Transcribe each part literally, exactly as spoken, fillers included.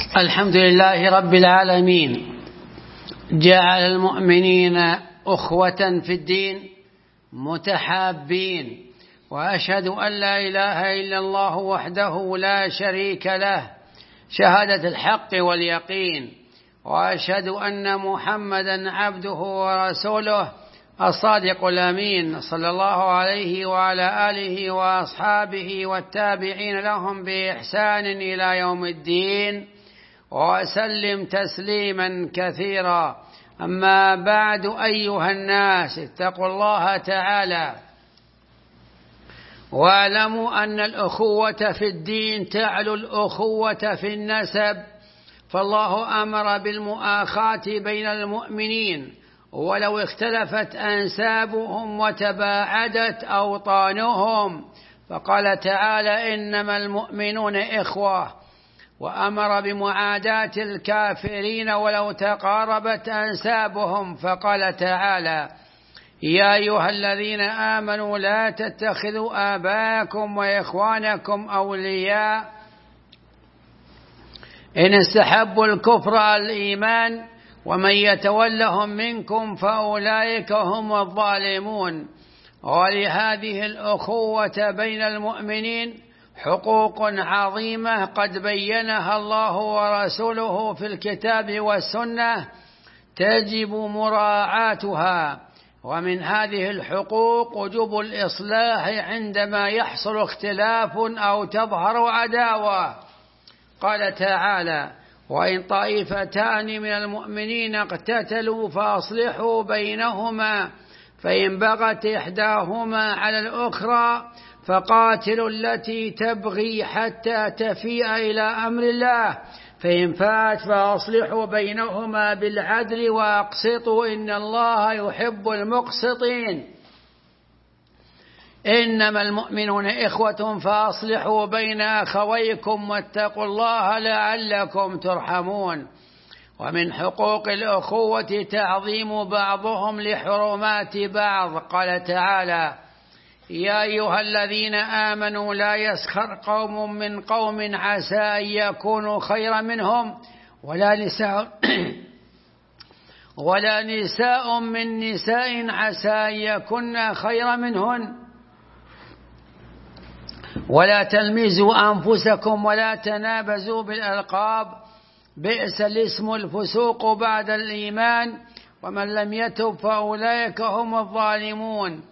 الحمد لله رب العالمين، جعل المؤمنين أخوة في الدين متحابين، وأشهد أن لا إله إلا الله وحده لا شريك له شهادة الحق واليقين، وأشهد أن محمدا عبده ورسوله الصادق الأمين، صلى الله عليه وعلى آله وأصحابه والتابعين لهم بإحسان إلى يوم الدين، وسلم تسليما كثيرا. أما بعد، أيها الناس، اتقوا الله تعالى واعلموا أن الأخوة في الدين تعلو الأخوة في النسب، فالله أمر بالمؤاخاة بين المؤمنين ولو اختلفت أنسابهم وتباعدت أوطانهم، فقال تعالى: إنما المؤمنون إخوة، وأمر بمعاداة الكافرين ولو تقاربت أنسابهم، فقال تعالى: يا أيها الذين آمنوا لا تتخذوا آباءكم وإخوانكم أولياء إن استحبوا الكفر على الإيمان ومن يتولهم منكم فأولئك هم الظالمون. ولهذه الأخوة بين المؤمنين حقوق عظيمة قد بينها الله ورسوله في الكتاب والسنة تجب مراعاتها، ومن هذه الحقوق وجوب الإصلاح عندما يحصل اختلاف أو تظهر عداوة. قال تعالى: وإن طائفتان من المؤمنين اقتتلوا فأصلحوا بينهما، فإن بغت إحداهما على الأخرى فقاتلوا التي تبغي حتى تفيء إلى أمر الله، فإن فات فأصلحوا بينهما بالعدل وأقسطوا إن الله يحب المقسطين. إنما المؤمنون إخوة فأصلحوا بين أخويكم واتقوا الله لعلكم ترحمون. ومن حقوق الأخوة تعظيم بعضهم لحرمات بعض. قال تعالى: يا أيها الذين آمنوا لا يسخر قوم من قوم عسى أن يكونوا خيرا منهم ولا نساء ولا نساء من نساء عسى أن يكن خيرا منهن ولا تلمزوا أنفسكم ولا تنابزوا بالألقاب بئس الاسم الفسوق بعد الإيمان ومن لم يتب فأولئك هم الظالمون.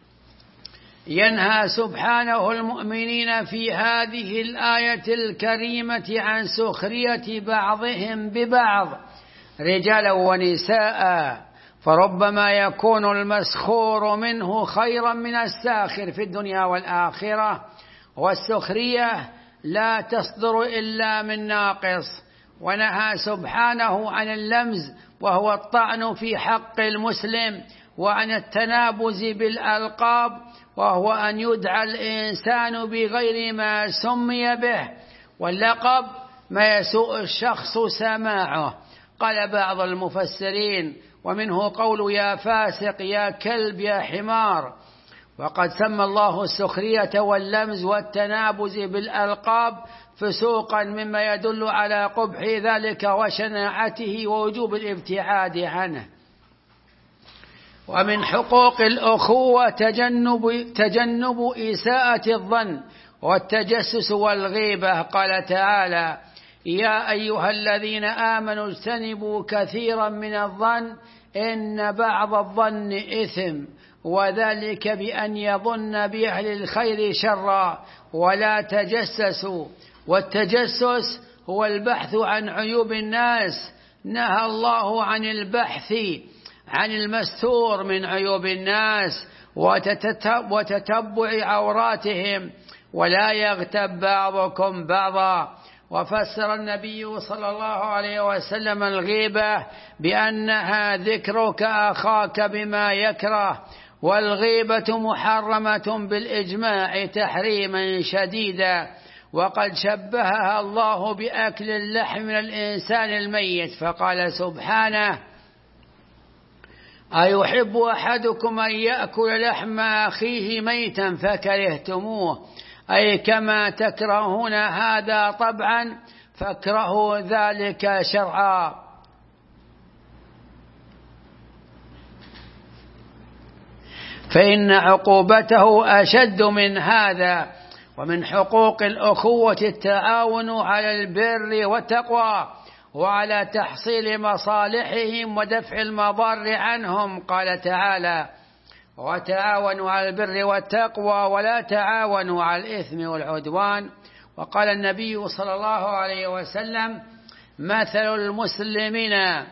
ينهى سبحانه المؤمنين في هذه الآية الكريمة عن سخرية بعضهم ببعض رجالا ونساء، فربما يكون المسخور منه خيرا من الساخر في الدنيا والآخرة، والسخرية لا تصدر إلا من ناقص. ونهى سبحانه عن اللمز وهو الطعن في حق المسلم، وعن التنابز بالألقاب وهو أن يدعى الإنسان بغير ما سمي به، واللقب ما يسوء الشخص سماعه. قال بعض المفسرين: ومنه قول يا فاسق يا كلب يا حمار. وقد سمى الله السخرية واللمز والتنابز بالألقاب فسوقا، مما يدل على قبح ذلك وشناعته ووجوب الابتعاد عنه. ومن حقوق الأخوة تجنب, تجنب إساءة الظن والتجسس والغيبة. قال تعالى: يا أيها الذين آمنوا اجتنبوا كثيرا من الظن إن بعض الظن إثم، وذلك بأن يظن بأهل الخير شرا، ولا تجسسوا. والتجسس هو البحث عن عيوب الناس. نهى الله عن البحث عن المستور من عيوب الناس وتتبع عوراتهم، ولا يغتب بعضكم بعضا. وفسر النبي صلى الله عليه وسلم الغيبة بأنها ذكرك أخاك بما يكره، والغيبة محرمة بالإجماع تحريما شديدا، وقد شبهها الله بأكل اللحم من الإنسان الميت، فقال سبحانه: أيحب أحدكم أن يأكل لحم أخيه ميتا فكرهتموه، أي كما تكرهون هذا طبعا فاكرهوا ذلك شرعا. فإن عقوبته أشد من هذا. ومن حقوق الأخوة التعاون على البر والتقوى وعلى تحصيل مصالحهم ودفع المضار عنهم. قال تعالى: وتعاونوا على البر والتقوى ولا تعاونوا على الإثم والعدوان. وقال النبي صلى الله عليه وسلم: مثل المسلمين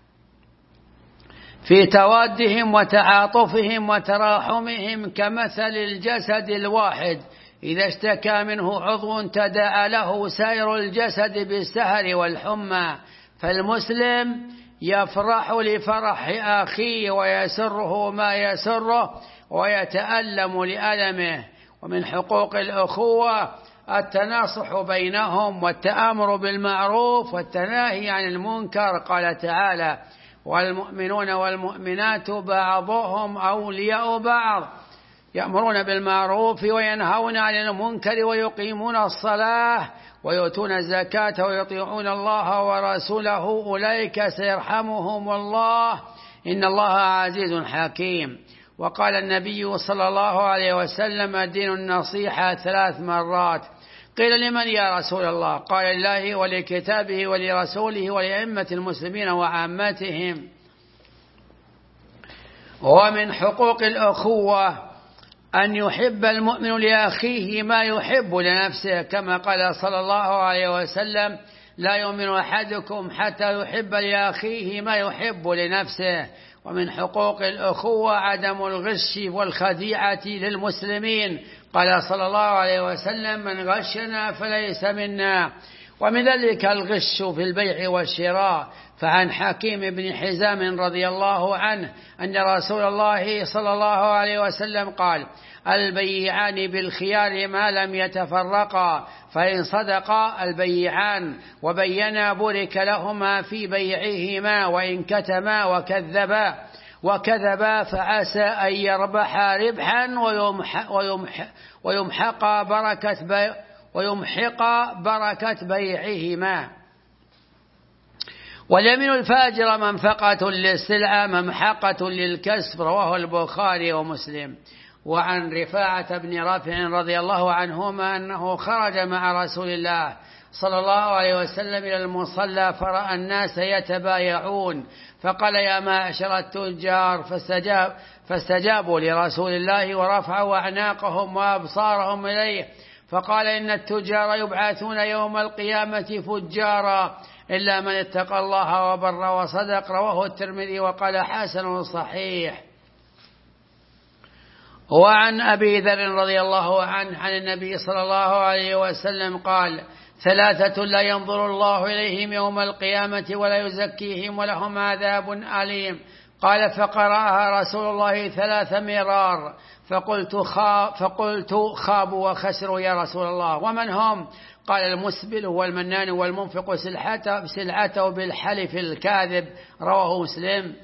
في توادهم وتعاطفهم وتراحمهم كمثل الجسد الواحد إذا اشتكى منه عضو تداعى له سائر الجسد بالسهر والحمى. فالمسلم يفرح لفرح أخيه ويسره ما يسره ويتألم لألمه. ومن حقوق الأخوة التناصح بينهم والتأمر بالمعروف والتناهي عن المنكر. قال تعالى: والمؤمنون والمؤمنات بعضهم أولياء بعض يأمرون بالمعروف وينهون عن المنكر ويقيمون الصلاة ويؤتون الزكاة ويطيعون الله ورسوله أولئك سيرحمهم الله إن الله عزيز حكيم. وقال النبي صلى الله عليه وسلم: الدين النصيحة ثلاث مرات. قيل: لمن يا رسول الله؟ قال: لله ولكتابه ولرسوله ولأئمة المسلمين وعامتهم. ومن حقوق الأخوة أن يحب المؤمن لأخيه ما يحب لنفسه، كما قال صلى الله عليه وسلم: لا يؤمن أحدكم حتى يحب لأخيه ما يحب لنفسه. ومن حقوق الأخوة عدم الغش والخديعة للمسلمين. قال صلى الله عليه وسلم: من غشنا فليس منا. ومن ذلك الغش في البيع والشراء. فعن حكيم بن حزام رضي الله عنه أن رسول الله صلى الله عليه وسلم قال: البيعان بالخيار ما لم يتفرقا، فإن صدقا البيعان وبينا بورك لهما في بيعهما، وإن كتما وكذبا وكذبا فعسى أن يربح ربحا ويمحق, ويمحق, ويمحق بركة بي ويمحق بركة بيعهما. واليمين الفاجر منفقة للسلعة ممحقة للكسب. رواه البخاري ومسلم. وعن رفاعة بن رافع رضي الله عنهما أنه خرج مع رسول الله صلى الله عليه وسلم إلى المصلى فرأى الناس يتبايعون فقال: يا معشر التجار، فاستجاب فاستجابوا لرسول الله ورفعوا أعناقهم وأبصارهم إليه فقال: إن التجار يبعثون يوم القيامة فجارا إلا من اتقى الله وبر وصدق. رواه الترمذي وقال: حسن صحيح. وعن أبي ذر رضي الله عنه عن النبي صلى الله عليه وسلم قال: ثلاثة لا ينظر الله إليهم يوم القيامة ولا يزكيهم ولهم عذاب أليم. قال: فقرأها رسول الله ثلاث مرار فقلت, خا فقلت خابوا وخسروا يا رسول الله، ومن هم؟ قال: المسبل والمنان والمنفق سلعته, سلعته بالحلف الكاذب. رواه مسلم.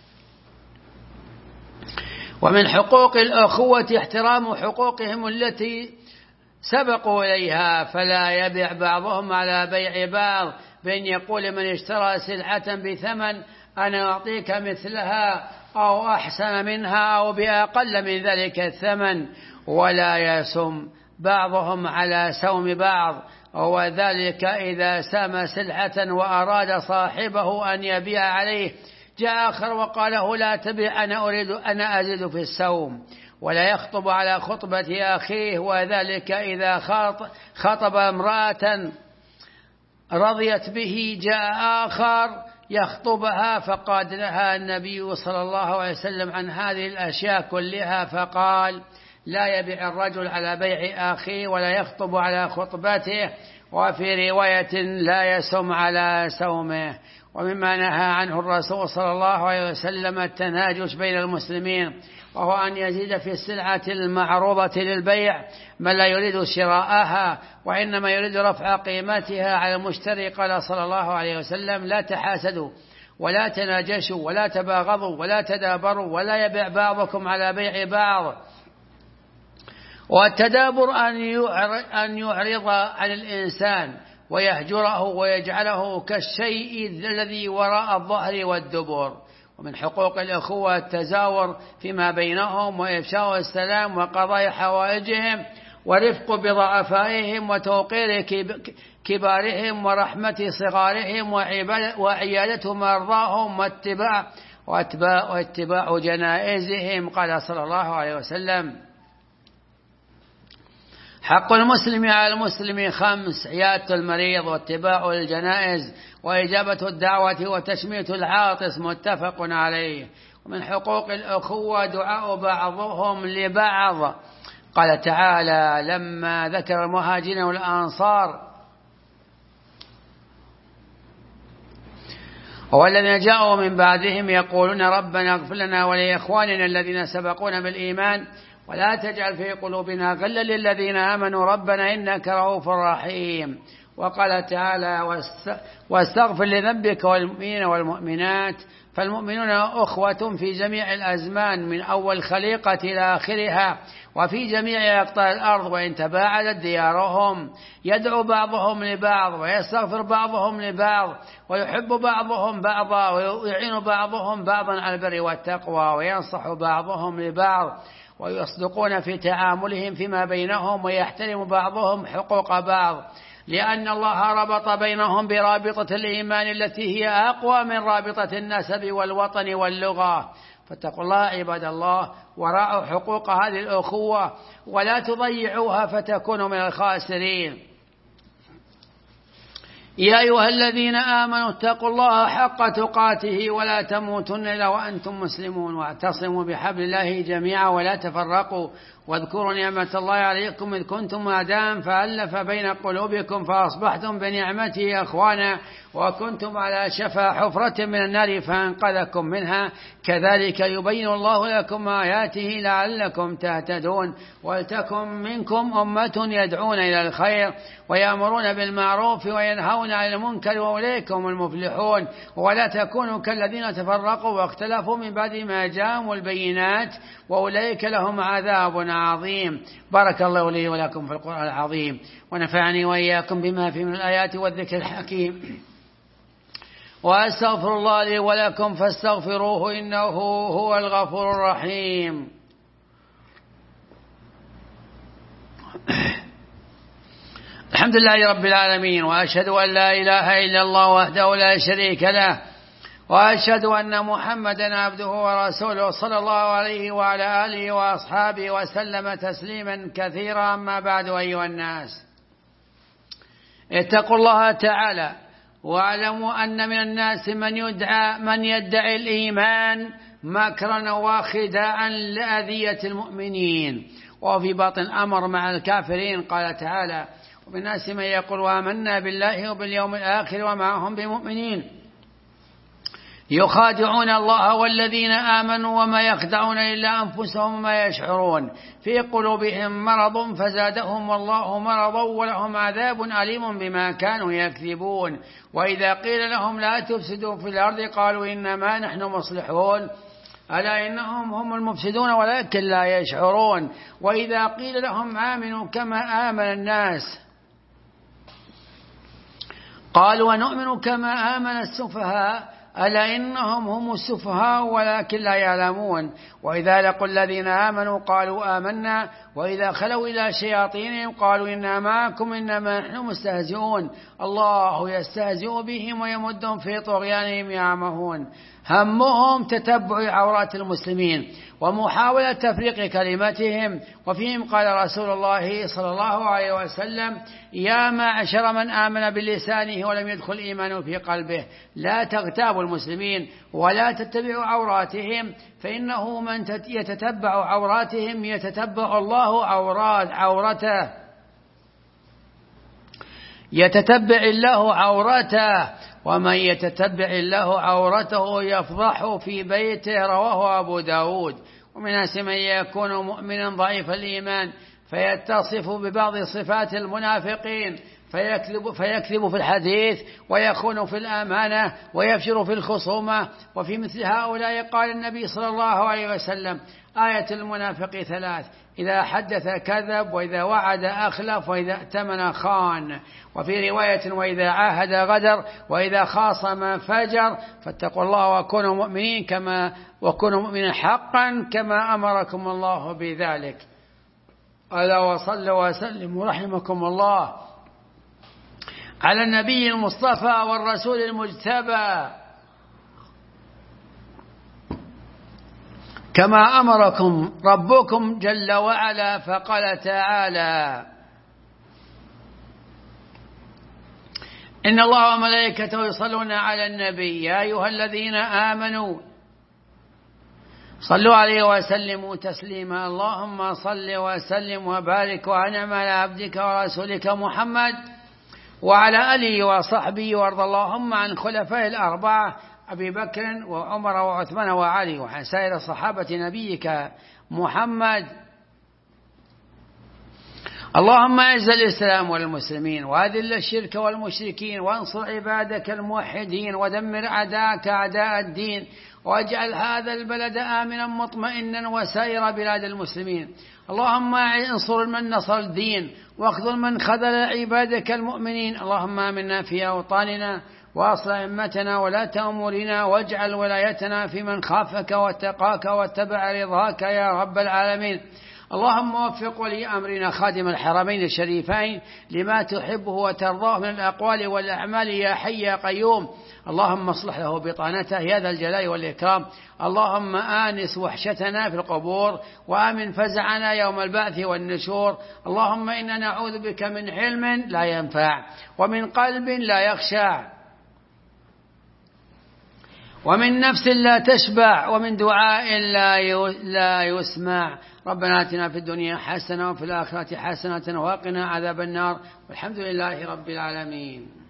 ومن حقوق الأخوة احترام حقوقهم التي سبقوا إليها، فلا يبيع بعضهم على بيع بعض، بأن يقول من اشترى سلعة بثمن أنا أعطيك مثلها أو أحسن منها أو بأقل من ذلك الثمن، ولا يسم بعضهم على سوم بعض، وذلك إذا سام سلعة وأراد صاحبه أن يبيع عليه جاء آخر وقال له: لا تبيع أنا أريد أنا أزيد في السوم. ولا يخطب على خطبة أخيه، وذلك إذا خطب امرأة رضيت به جاء آخر يخطبها، فقد نهى النبي صلى الله عليه وسلم عن هذه الأشياء كلها فقال: لا يبيع الرجل على بيع أخيه ولا يخطب على خطبته، وفي رواية لا يسم على سومه. ومما نهى عنه الرسول صلى الله عليه وسلم التناجش بين المسلمين، وهو أن يزيد في السلعة المعروضة للبيع من لا يريد شراءها وإنما يريد رفع قيمتها على المشتري. قال صلى الله عليه وسلم: لا تحاسدوا ولا تناجشوا ولا تباغضوا ولا تدابروا ولا يبيع بعضكم على بيع بعض. والتدابر أن يعرض عن الإنسان ويهجره ويجعله كالشيء الذي وراء الظهر والدبر. ومن حقوق الأخوة التزاور فيما بينهم وإفشاء السلام وقضاء حوائجهم ورفق بضعفائهم وتوقير كبارهم ورحمة صغارهم وعيادة مرضاهم واتباع واتباع, واتباع جنائزهم. قال صلى الله عليه وسلم: حق المسلم على المسلم خمس: عيادة المريض واتباع الجنائز وإجابة الدعوة وتشميت العاطس. متفق عليه. ومن حقوق الأخوة دعاء بعضهم لبعض. قال تعالى لما ذكر المهاجرين والأنصار: والذين جاءوا من بعدهم يقولون ربنا اغفر لنا ولإخواننا الذين سبقونا بالإيمان ولا تجعل في قلوبنا غلا للذين آمنوا ربنا إنك رؤوف رحيم. وقال تعالى: واستغفر لذنبك والمؤمنين والمؤمنات. فالمؤمنون أخوة في جميع الأزمان من أول خليقة إلى آخرها وفي جميع أقطار الأرض، وإن تباعدت ديارهم يدعو بعضهم لبعض ويستغفر بعضهم لبعض ويحب بعضهم بعضا ويعين بعضهم بعضا على البر والتقوى وينصح بعضهم لبعض ويصدقون في تعاملهم فيما بينهم ويحترم بعضهم حقوق بعض، لأن الله ربط بينهم برابطة الإيمان التي هي أقوى من رابطة النسب والوطن واللغة. فاتقوا الله عباد الله وراعوا حقوق هذه الأخوة ولا تضيعوها فتكونوا من الخاسرين. يا أيها الذين آمنوا اتقوا الله حق تقاته ولا تموتن إلا وأنتم مسلمون واعتصموا بحبل الله جميعا ولا تفرقوا واذكروا نعمة الله عليكم إذ كنتم أعداء فألف بين قلوبكم فأصبحتم بنعمته أخوانا وكنتم على شفا حفرة من النار فأنقذكم منها كذلك يبين الله لكم آياته لعلكم تهتدون. ولتكن منكم أمة يدعون إلى الخير ويأمرون بالمعروف وينهون عن المنكر وأولئك هم المفلحون. ولا تكونوا كالذين تفرقوا واختلفوا من بعد ما جاءهم البينات وأولئك لهم عذاب عظيم. بارك الله لي ولكم في القرآن العظيم ونفعني وإياكم بما فيه من الآيات والذكر الحكيم، وأستغفر الله لي ولكم فاستغفروه إنه هو الغفور الرحيم. الحمد لله رب العالمين، وأشهد أن لا إله إلا الله وحده لا شريك له، وأشهد أن محمدا عبده ورسوله صلى الله عليه وعلى آله وأصحابه وسلم تسليما كثيرا. أما بعد أيها الناس اتقوا الله تعالى واعلموا أن من الناس من يدعى من يدعي الإيمان مكرا وخداعا لأذية المؤمنين وفي باطن الأمر مع الكافرين. قال تعالى: ومن الناس من يقول آمنا بالله وباليوم الآخر وما هم بمؤمنين يخادعون الله والذين آمنوا وما يخدعون إلا أنفسهم وما يشعرون في قلوبهم مرض فزادهم الله مرضا ولهم عذاب أليم بما كانوا يكذبون. وإذا قيل لهم لا تفسدوا في الأرض قالوا إنما نحن مصلحون ألا إنهم هم المفسدون ولكن لا يشعرون. وإذا قيل لهم آمنوا كما آمن الناس قالوا ونؤمن كما آمن السفهاء ألا إنهم هم السفهاء ولكن لا يعلمون. وإذا لقوا الذين آمنوا قالوا آمنا وإذا خلوا إلى شياطينهم قالوا إنا معكم إنما نحن مستهزئون الله يستهزئ بهم ويمدهم في طغيانهم يعمهون. همهم تتبع عورات المسلمين ومحاولة تفريق كلمتهم. وفيهم قال رسول الله صلى الله عليه وسلم: يا معشر من آمن بلسانه ولم يدخل إيمانه في قلبه لا تغتابوا المسلمين ولا تتبعوا عوراتهم فإنه من يتتبع عوراتهم يتتبع الله عورات عورته يتتبع الله عورته ومن يتتبع الله عورته يفضحه في بيته. رواه أبو داود. ومن الناس من يكون مؤمنا ضعيف الإيمان فيتصف ببعض صفات المنافقين فيكذب, فيكذب في الحديث ويخون في الأمانة ويفجر في الخصومة. وفي مثل هؤلاء قال النبي صلى الله عليه وسلم: آية المنافق ثلاث: إذا حدث كذب، وإذا وعد أخلف، وإذا ائتمن خان. وفي رواية: وإذا عاهد غدر، وإذا خاصم فجر. فاتقوا الله وكونوا مؤمنين كما وكونوا مؤمنين حقا كما أمركم الله بذلك. ألا وصلوا وسلموا رحمكم الله على النبي المصطفى والرسول المجتبى كما أمركم ربكم جل وعلا. فقال تعالى: إن الله وملائكته يصلون على النبي يا أيها الذين آمنوا صلوا عليه وسلموا تسليما. اللهم صل وسلم وبارك وأنعم على عبدك ورسولك محمد وعلى آله وصحبه، وارض اللهم عن خلفاء الأربعة أبي بكر وعمر وعثمان وعلي، وعن سائر صحابة نبيك محمد. اللهم أعز الإسلام والمسلمين وأذل الشرك والمشركين، وانصر عبادك الموحدين، ودمر أعداءك أعداء الدين، واجعل هذا البلد آمنا مطمئنا وسائر بلاد المسلمين. اللهم انصر من نصر الدين، واخذل من خذل عبادك المؤمنين. اللهم آمنا في أوطاننا، وأصلح أئمتنا ولاة أمورنا، واجعل ولايتنا في من خافك واتقاك واتبع رضاك يا رب العالمين. اللهم وفق ولي أمرنا خادم الحرمين الشريفين لما تحبه وترضاه من الأقوال والأعمال يا حي يا قيوم. اللهم اصلح له بطانته يا ذا الجلال والإكرام. اللهم آنس وحشتنا في القبور، وآمن فزعنا يوم البعث والنشور. اللهم إنا نعوذ بك من علم لا ينفع، ومن قلب لا يخشع، ومن نفس لا تشبع، ومن دعاء لا يسمع. ربنا آتنا في الدنيا حسنة وفي الآخرة حسنة وقنا عذاب النار، والحمد لله رب العالمين.